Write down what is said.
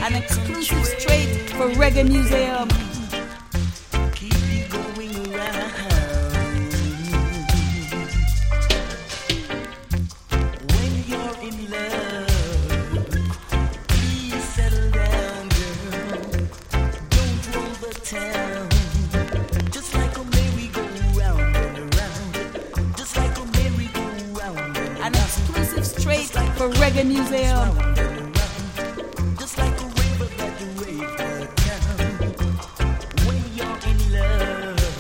An exclusive straight for Reggae Museum. Keep you going around. When you're in love, please settle down, girl. Don't roll the town. Just like a merry-go-round and around. Just like a merry-go-round and around. An exclusive straight for Reggae Museum.